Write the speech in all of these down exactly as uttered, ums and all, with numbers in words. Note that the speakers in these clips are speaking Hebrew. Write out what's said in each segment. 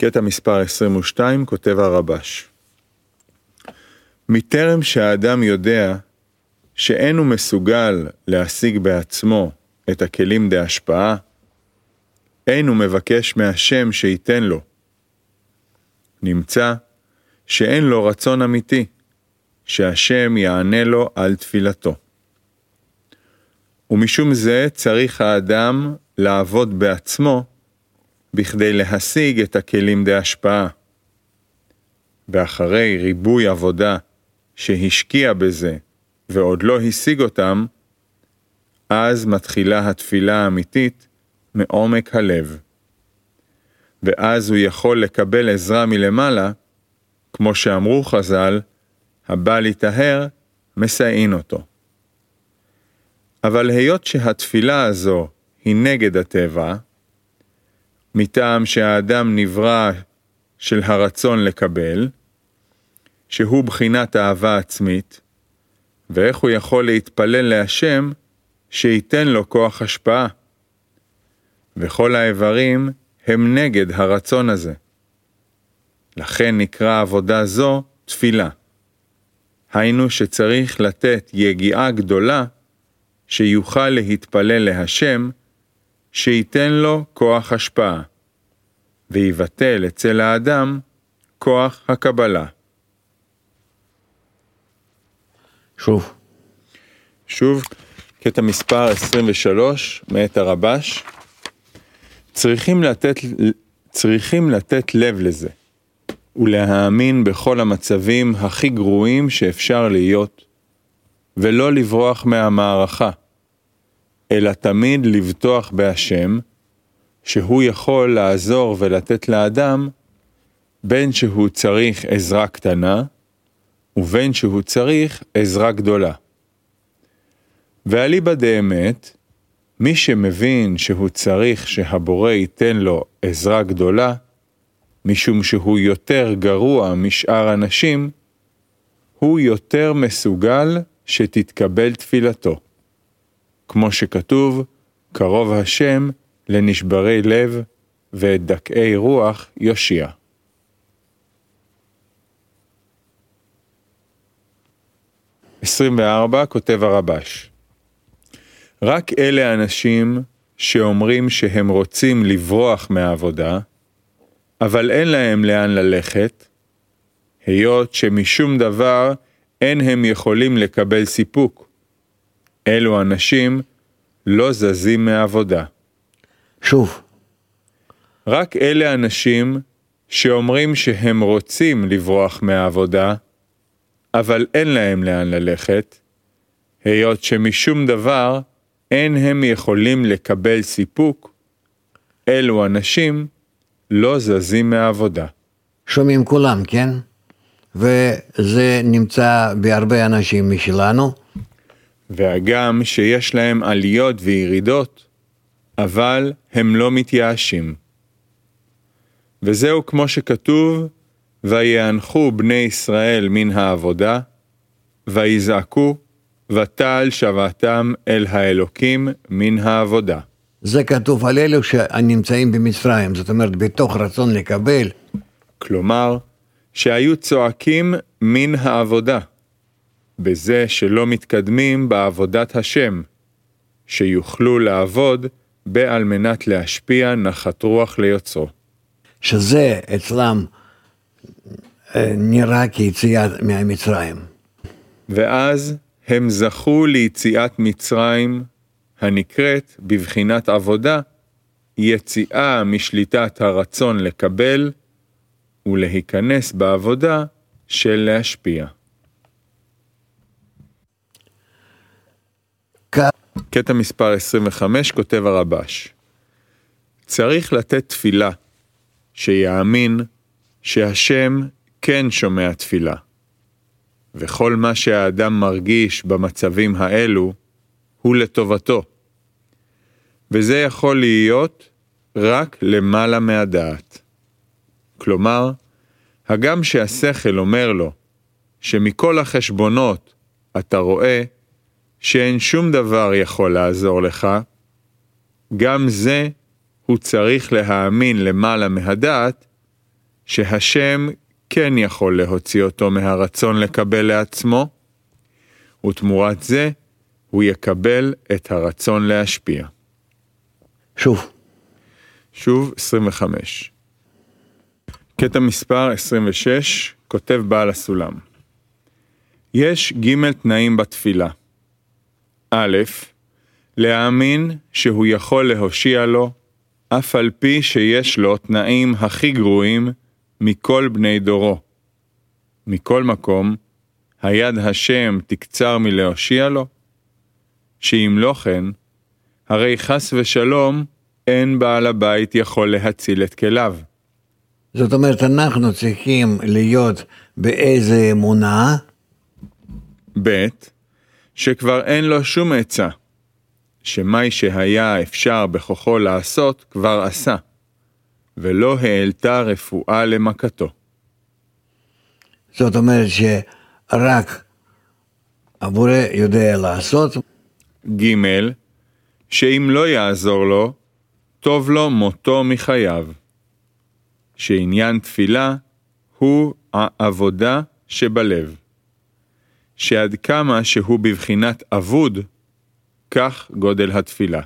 קטע מספר עשרים ושתיים, כותב הרבש. מטרם שהאדם יודע שאין הוא מסוגל להשיג בעצמו את הכלים דה השפעה, אין הוא מבקש מהשם שייתן לו. נמצא שאין לו רצון אמיתי, שהשם יענה לו על תפילתו. ומשום זה צריך האדם לעבוד בעצמו, בכדי להשיג את הכלים דה השפעה. ואחרי ריבוי עבודה שהשקיע בזה ועוד לא השיג אותם, אז מתחילה התפילה האמיתית מעומק הלב. ואז הוא יכול לקבל עזרה מלמעלה, כמו שאמרו חז"ל, הבא להיטהר, מסייעין אותו. אבל היות שהתפילה הזו היא נגד הטבע, מטעם שהאדם נברא של הרצון לקבל, שהוא בחינת אהבה עצמית, ואיך הוא יכול להתפלל להשם שייתן לו כוח השפעה. וכל האיברים הם נגד הרצון הזה. לכן נקרא עבודה זו תפילה. היינו שצריך לתת יגיעה גדולה שיוכל להתפלל להשם שייתן לו כוח השפעה, ויבטל אצל האדם כוח הקבלה. שוב. שוב, קטע מספר עשרים ושלוש, מאת הרבש. צריכים לתת, צריכים לתת לב לזה, ולהאמין בכל המצבים הכי גרועים שאפשר להיות, ולא לברוח מהמערכה, אלא תמיד לבטוח בהשם, שהוא יכול לעזור ולתת לאדם, בין שהוא צריך עזרה קטנה, ובין שהוא צריך עזרה גדולה. ואליבא דאמת, מי שמבין שהוא צריך שהבורא ייתן לו עזרה גדולה, משום שהוא יותר גרוע משאר אנשים, הוא יותר מסוגל שתתקבל תפילתו. כמו שכתוב, קרוב השם לנשברי לב ואת דכאי רוח יושיע. עשרים וארבע, כותב הרבש. רק אלה האנשים שאומרים שהם רוצים לברוח מהעבודה, אבל אין להם לאן ללכת, היות שמשום דבר אין הם יכולים לקבל סיפוק. אלו אנשים לא זזים מהעבודה. שוב. רק אלה אנשים שאומרים שהם רוצים לברוח מהעבודה, אבל אין להם לאן ללכת, היות שמשום דבר אין הם יכולים לקבל סיפוק, אלו אנשים לא זזים מהעבודה. שומעים כולם, כן? וזה נמצא בהרבה אנשים משלנו. והגם שיש להם עליות וירידות, אבל הם לא מתייאשים. וזהו כמו שכתוב, ויענחו בני ישראל מן העבודה, ויזעקו, ותעל שבעתם אל האלוקים מן העבודה. זה כתוב על אלו שנמצאים במצרים, זאת אומרת בתוך רצון לקבל. כלומר, שהיו צועקים מן העבודה, בזה שלא מתקדמים בעבודת השם, שיוכלו לעבוד בעל מנת להשפיע נחת רוח ליוצרו. שזה אצלם נראה כיציאה מהמצרים. ואז הם זכו ליציאת מצרים, הנקראת בבחינת עבודה, יציאה משליטת הרצון לקבל, ולהיכנס בעבודה של להשפיע. קטע מספר עשרים וחמש, כותב הרבש. צריך לתת תפילה, שיאמין שהשם כן שומע תפילה. וכל מה שהאדם מרגיש במצבים האלו, הוא לטובתו. וזה יכול להיות רק למעלה מהדעת. כלומר, הגם שהשכל אומר לו, שמכל החשבונות אתה רואה שאין שום דבר יכול לעזור לך, גם זה הוא צריך להאמין למעלה מהדעת, שהשם כן יכול להוציא אותו מהרצון לקבל לעצמו, ותמורת זה הוא יקבל את הרצון להשפיע. שוב. שוב עשרים וחמש. קטע מספר עשרים ושש, כותב בעל הסולם. יש ג' תנאים בתפילה. א', להאמין שהוא יכול להושיע לו, אף על פי שיש לו תנאים הכי גרועים מכל בני דורו. מכל מקום, היד השם תקצר מלהושיע לו, שאם לא כן, הרי חס ושלום אין בעל הבית יכול להציל את כליו. זאת אומרת, אנחנו צריכים להיות באיזה אמונה? ב', שכבר אין לו שום עצה, שמי שהיה אפשר בכוחו לעשות כבר עשה, ולא העלתה רפואה למכתו. זאת אומרת שרק הבורא יודע לעשות. ג', שאם לא יעזור לו, טוב לו מותו מחייו. שעניין תפילה הוא העבודה שבלב. שעד כמה שהוא בבחינת אבוד, כך גודל התפילה.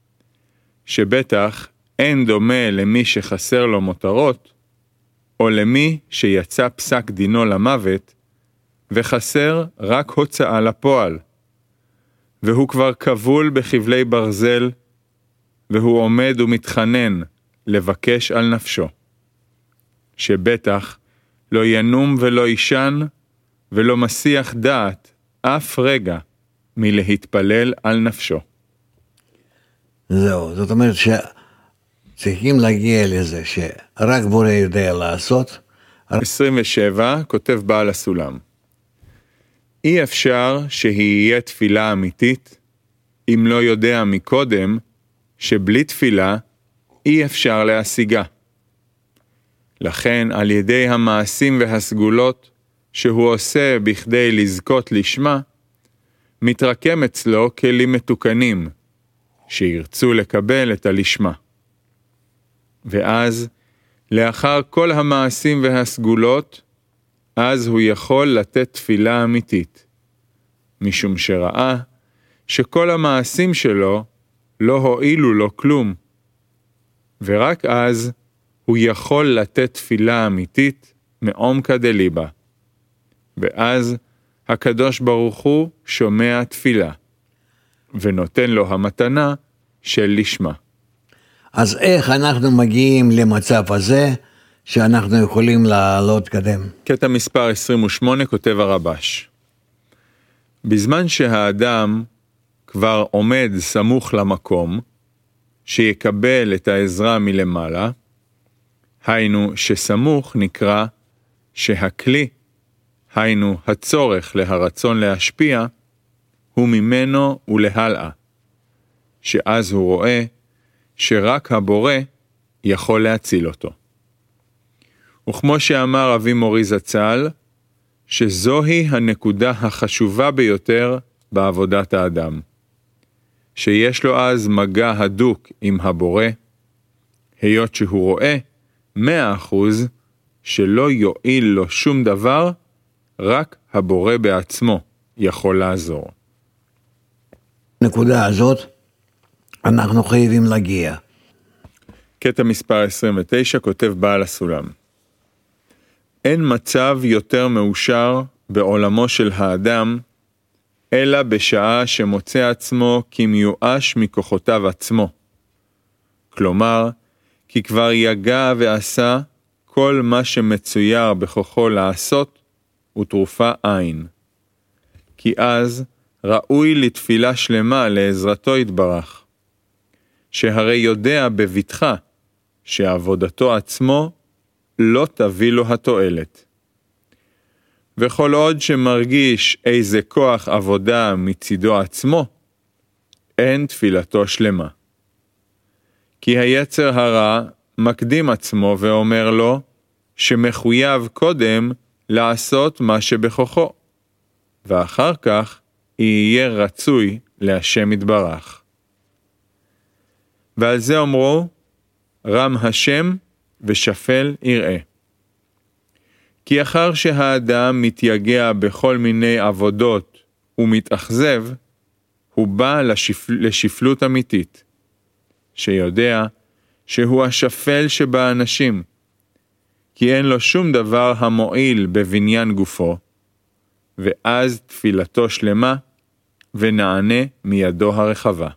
שבטח אין דומה למי שחסר לו מותרות, או למי שיצא פסק דינו למוות, וחסר רק הוצאה לפועל, והוא כבר כבול בחבלי ברזל, והוא עומד ומתחנן לבקש על נפשו. שבטח לא ינום ולא ישן, ולא מסיח דעת אף רגע מלהתפלל על נפשו. זהו, זאת אומרת שצריכים להגיע לזה שרק בורא יודע לעשות. עשרים ושבע, כותב בעל הסולם. אי אפשר שיהיה תפילה אמיתית, אם לא יודע מקודם שבלי תפילה אי אפשר להשיגה. לכן על ידי המעשים והסגולות שהוא עושה בכדי לזכות לשמה, מתרקם אצלו כלים מתוקנים, שירצו לקבל את הלשמה. ואז, לאחר כל המעשים והסגולות, אז הוא יכול לתת תפילה אמיתית, משום שראה שכל המעשים שלו לא הועילו לו כלום, ורק אז הוא יכול לתת תפילה אמיתית מעומקא דליבא. ואז הקדוש ברוך הוא שומע תפילה, ונותן לו המתנה של לשמה. אז איך אנחנו מגיעים למצב הזה שאנחנו יכולים לעלות קדם? קטע מספר עשרים ושמונה, כותב הרבש. בזמן שהאדם כבר עומד סמוך למקום, שיקבל את העזרה מלמעלה, היינו שסמוך נקרא שהכלי, היינו הצורך להרצון להשפיע, הוא ממנו ולהלאה, שאז הוא רואה שרק הבורא יכול להציל אותו. וכמו שאמר אבי מורי זצ"ל, שזוהי הנקודה החשובה ביותר בעבודת האדם, שיש לו אז מגע הדוק עם הבורא, היות שהוא רואה מאה אחוז שלא יועיל לו שום דבר, רק הבורא בעצמו יכול לעזור. נקודה הזאת אנחנו חייבים להגיע. קטע מספר עשרים ותשע, כותב בעל הסולם. אין מצב יותר מאושר בעולמו של האדם, אלא בשעה שמוצא עצמו כמיואש מכוחותיו עצמו. כלומר, כי כבר יגע ועשה כל מה שמצויר בכוחו לעשות, ותרופה עין. כי אז ראוי לתפילה שלמה לעזרתו יתברך, שהרי יודע בביטחה שעבודתו עצמו לא תביא לו התועלת. וכל עוד שמרגיש איזה כוח עבודה מצידו עצמו, אין תפילתו שלמה. כי היצר הרע מקדים עצמו ואומר לו שמחויב קודם לעשות מה שבכוחו, ואחר כך יהיה רצוי להשם יתברך. ועל זה אומרו, רם השם ושפל יראה. כי אחר שהאדם מתייגע בכל מיני עבודות ומתאכזב, הוא בא לשפל, לשפלות אמיתית, שיודע שהוא השפל שבאנשים, כי אין לו שום דבר המועיל בבניין גופו, ואז תפילתו שלמה ונענה מידו הרחבה.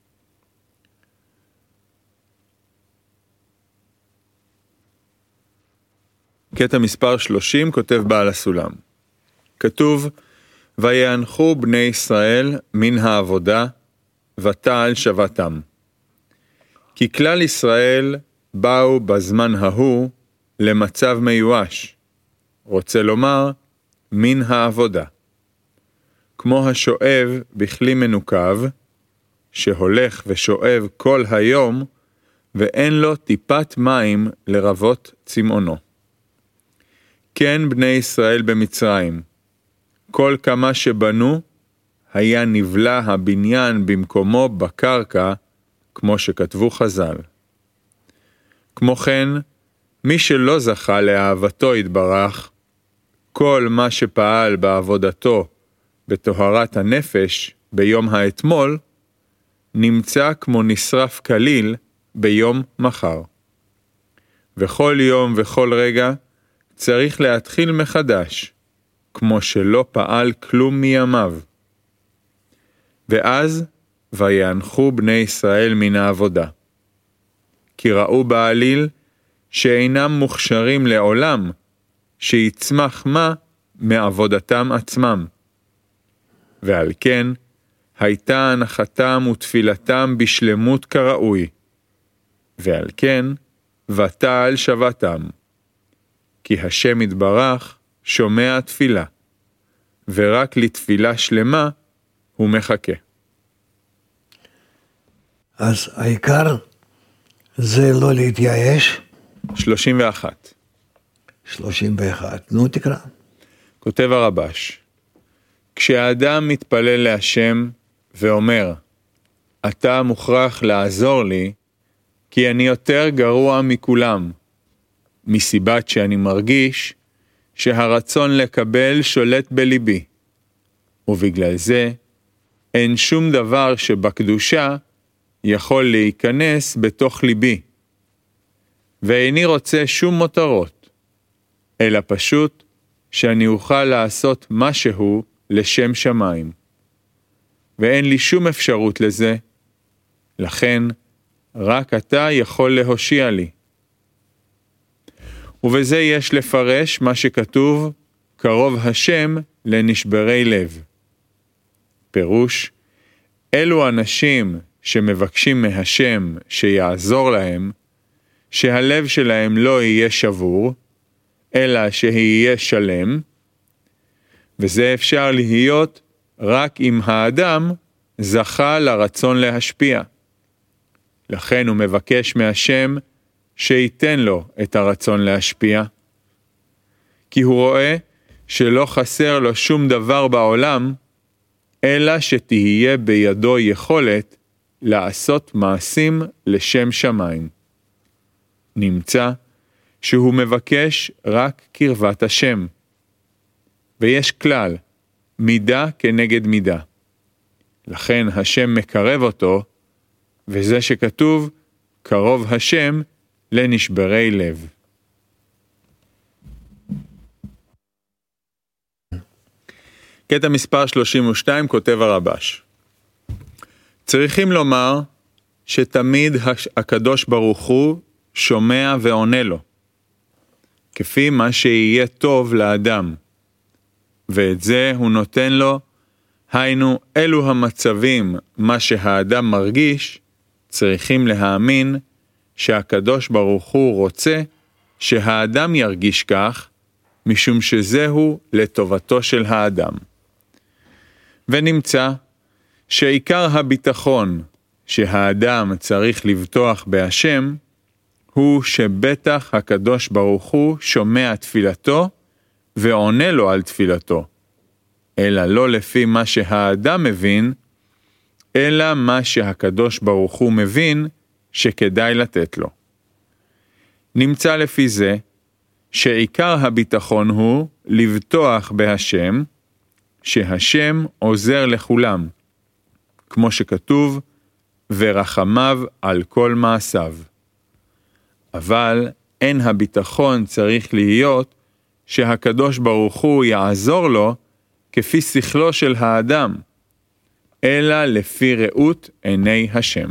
קטע מספר שלושים, כותב בעל הסולם. כתוב, ויאנחו בני ישראל מן העבודה, ותעל שבתם. כי כלל ישראל באו בזמן ההוא למצב מיואש, רוצה לומר, מן העבודה. כמו השואב בכלי מנוקב, שהולך ושואב כל היום, ואין לו טיפת מים לרבות צמאונו. כן בני ישראל במצרים, כל כמה שבנו, היה נבלה הבניין במקומו בקרקע, כמו שכתבו חז"ל. כמו כן, מי שלא זכה לאהבתו יתברך, כל מה שפעל בעבודתו בטהרת הנפש ביום האתמול, נמצא כמו נשרף כליל ביום מחר. וכל יום וכל רגע צריך להתחיל מחדש, כמו שלא פעל כלום מימיו. ואז ויאנחו בני ישראל מן העבודה. כי ראו בעליל שאינם מוכשרים לעולם, שיצמח מה מעבודתם עצמם. ועל כן הייתה הנחתם ותפילתם בשלמות כראוי. ועל כן ותעל שבתם. כי השם יתברך שומע תפילה, ורק לתפילה שלמה הוא מחכה. אז העיקר זה לא להתייאש. שלושים ואחת. שלושים ואחת. נו תקרא. כותב הרבש, כשאדם מתפלל להשם ואומר, אתה מוכרח לעזור לי, כי אני יותר גרוע מכולם, מסיבת שאני מרגיש שהרצון לקבל שולט בליבי, ובגלל זה אין שום דבר שבקדושה יכול להיכנס בתוך ליבי, ואיני רוצה שום מותרות, אלא פשוט שאני אוכל לעשות משהו לשם שמיים, ואין לי שום אפשרות לזה, לכן רק אתה יכול להושיע לי. ובזה יש לפרש מה שכתוב, קרוב השם לנשברי לב. פירוש, אלו אנשים שמבקשים מהשם שיעזור להם, שהלב שלהם לא יהיה שבור, אלא שיהיה שלם, וזה אפשר להיות רק אם האדם זכה לרצון להשפיע. לכן הוא מבקש מהשם שייתן לו את הרצון להשפיע, כי הוא רואה שלא חסר לו שום דבר בעולם, אלא שתהיה בידו יכולת לעשות מעשים לשם שמיים. נמצא שהוא מבקש רק קרבת השם. ויש כלל, מידה כנגד מידה. לכן השם מקרב אותו, וזה שכתוב, קרוב השם לנשברי לב. קטע מספר שלושים ושתיים, כותב הרבש. צריכים לומר שתמיד הקדוש ברוך הוא שומע ועונה לו, כפי מה שיהיה טוב לאדם, ואת זה הוא נותן לו, היינו אלו המצבים מה שהאדם מרגיש, צריכים להאמין שהקדוש ברוך הוא רוצה שהאדם ירגיש כך, משום שזהו לטובתו של האדם. ונמצא שעיקר הביטחון שהאדם צריך לבטוח בהשם, הוא שבטח הקדוש ברוך הוא שומע תפילתו ועונה לו על תפילתו, אלא לא לפי מה שהאדם מבין, אלא מה שהקדוש ברוך הוא מבין שכדאי לתת לו. נמצא לפי זה שעיקר הביטחון הוא לבטוח בהשם, שהשם עוזר לכולם, כמו שכתוב, ורחמיו על כל מעשיו. אבל אין הביטחון צריך להיות שהקדוש ברוך הוא יעזור לו כפי שכלו של האדם, אלא לפי ראות עיני השם.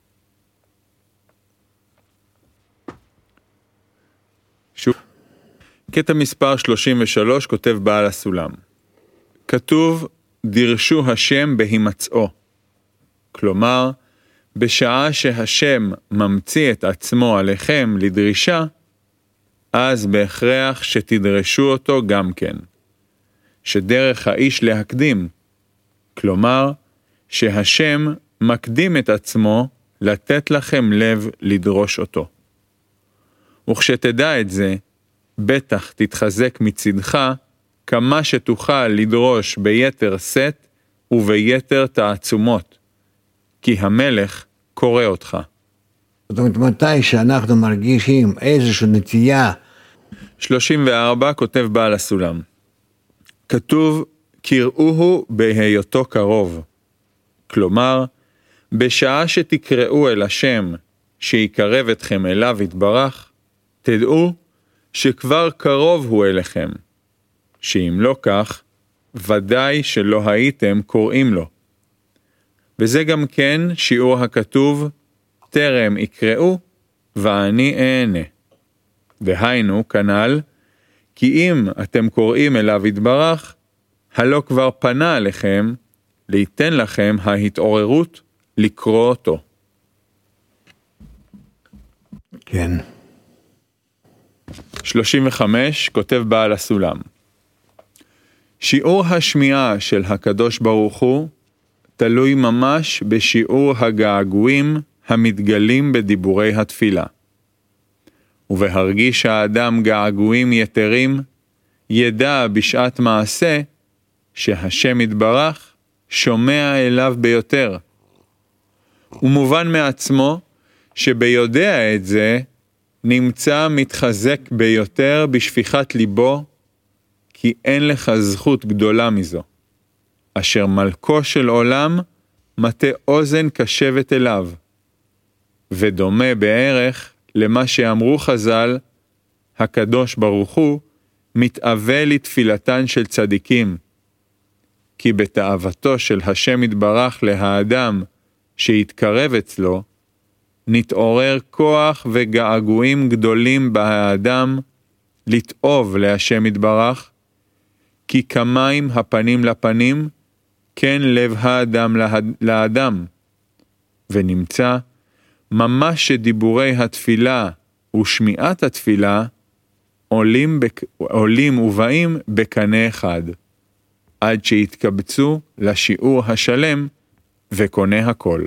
שוב, קטע מספר שלושים ושלוש כותב בעל הסולם. כתוב, דרשו השם בהימצאו. כלומר, בשעה שהשם ממציא את עצמו עליכם לדרישה, אז בהכרח שתדרשו אותו גם כן. שדרך האיש להקדים, כלומר, שהשם מקדים את עצמו לתת לכם לב לדרוש אותו. וכשתדע את זה, בטח תתחזק מצדך כמה שתוכל לדרוש ביתר שאת וביתר תעצומות, כי המלך קורא אותך. זאת אומרת, מתי שאנחנו מרגישים איזושהי נטייה. שלושים וארבע כותב בעל הסולם. כתוב, קראוהו בהיותו קרוב. כלומר, בשעה שתקראו אל השם שיקרב אתכם אליו יתברך, תדעו שכבר קרוב הוא אליכם, שאם לא כך, ודאי שלא הייתם קוראים לו. וזה גם כן שיעור הכתוב, טרם יקראו ואני אענה. דהיינו, כנ"ל, כי אם אתם קוראים אליו יתברך, הלא כבר פנה עליכם, ליתן לכם ההתעוררות לקרוא אותו. כן. שלושים וחמש כותב בעל הסולם. שיעור השמיעה של הקדוש ברוך הוא תלוי ממש בשיעור הגעגועים המתגלים בדיבורי התפילה. ובהרגיש האדם געגועים יתרים, ידע בשעת מעשה שהשם יתברך שומע אליו ביותר. ומובן מעצמו שביודע את זה נמצא מתחזק ביותר בשפיכת ליבו, כי אין לך זכות גדולה מזו, אשר מלכו של עולם מטה אוזן קשבת אליו, ודומה בערך למה שאמרו חז"ל, הקדוש ברוך הוא מתאווה לתפילתן של צדיקים, כי בתאוותו של השם יתברך להאדם שיתקרב אצלו, נתעורר כוח וגעגועים גדולים בהאדם לתאוב להשם יתברך, כי כמים הפנים לפנים, כן לב האדם לאדם, ונמצא ממש שדיבורי התפילה ושמיעת התפילה עולים, בק... עולים ובאים בקנה אחד, עד שיתקבצו לשיעור השלם וקונה הכל.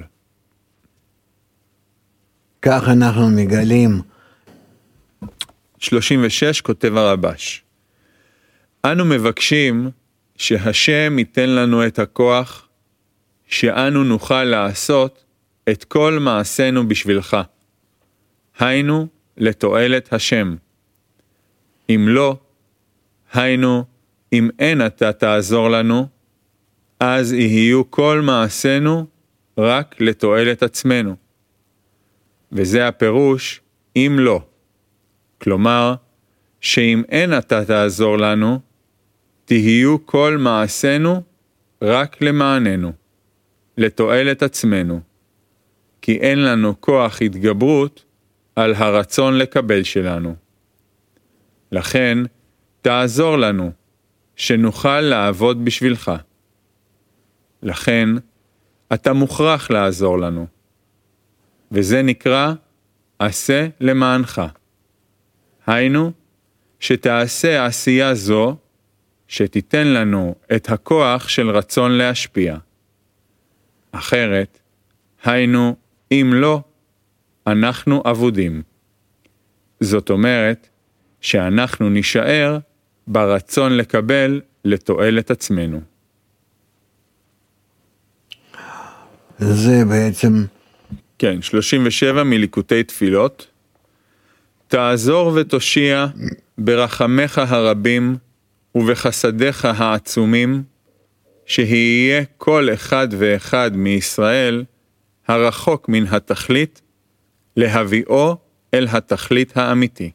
כך אנחנו מגלים. שלושים ושש כותב הרבש. אנו מבקשים שהשם ייתן לנו את הכוח, שאנו נוכל לעשות את כל מעשינו בשבילך. היינו לתועלת השם. אם לא, היינו, אם אין אתה תעזור לנו, אז יהיו כל מעשינו רק לתועלת עצמנו. וזה הפירוש, אם לא. כלומר, שאם אין אתה תעזור לנו, תהיו כל מעשינו רק למעננו, לתועלת עצמנו, כי אין לנו כוח התגברות על הרצון לקבל שלנו. לכן, תעזור לנו, שנוכל לעבוד בשבילך. לכן, אתה מוכרח לעזור לנו. וזה נקרא, עשה למענך. היינו, שתעשה עשייה זו, שתיתן לנו את הכוח של רצון להשפיע. אחרת, היינו, אם לא, אנחנו עבודים. זאת אומרת, שאנחנו נשאר ברצון לקבל לתועלת עצמנו. זה בעצם... כן, שלושים ושבע מליקוטי תפילות. תעזור ותושיע ברחמך הרבים ובחסדיך העצומים, שיהיה כל אחד ואחד מישראל הרחוק מן התכלית, להביאו אל התכלית האמיתי.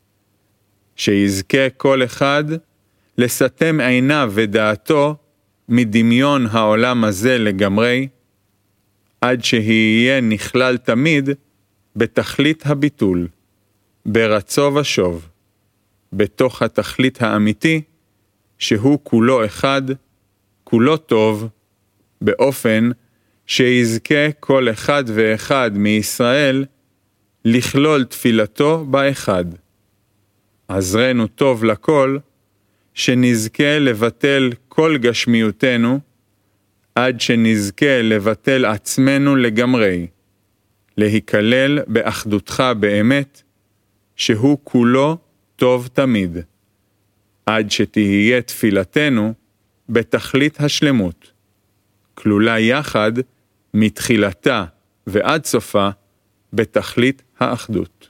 שיזכה כל אחד לסתם עיניו ודעתו מדמיון העולם הזה לגמרי, עד שיהיה נכלל תמיד בתכלית הביטול, ברצו ושוב, בתוך התכלית האמיתי, שהוא כולו אחד, כולו טוב, באופן שיזכה כל אחד ואחד מישראל לכלול תפילתו באחד. עזרנו טוב לכל, שנזכה לבטל כל גשמיותנו, עד שנזכה לבטל עצמנו לגמרי, להיכלל באחדותך באמת, שהוא כולו טוב תמיד, עד שתהיה תפילתנו בתכלית השלמות, כלולה יחד מתחילתה ועד סופה בתכלית האחדות.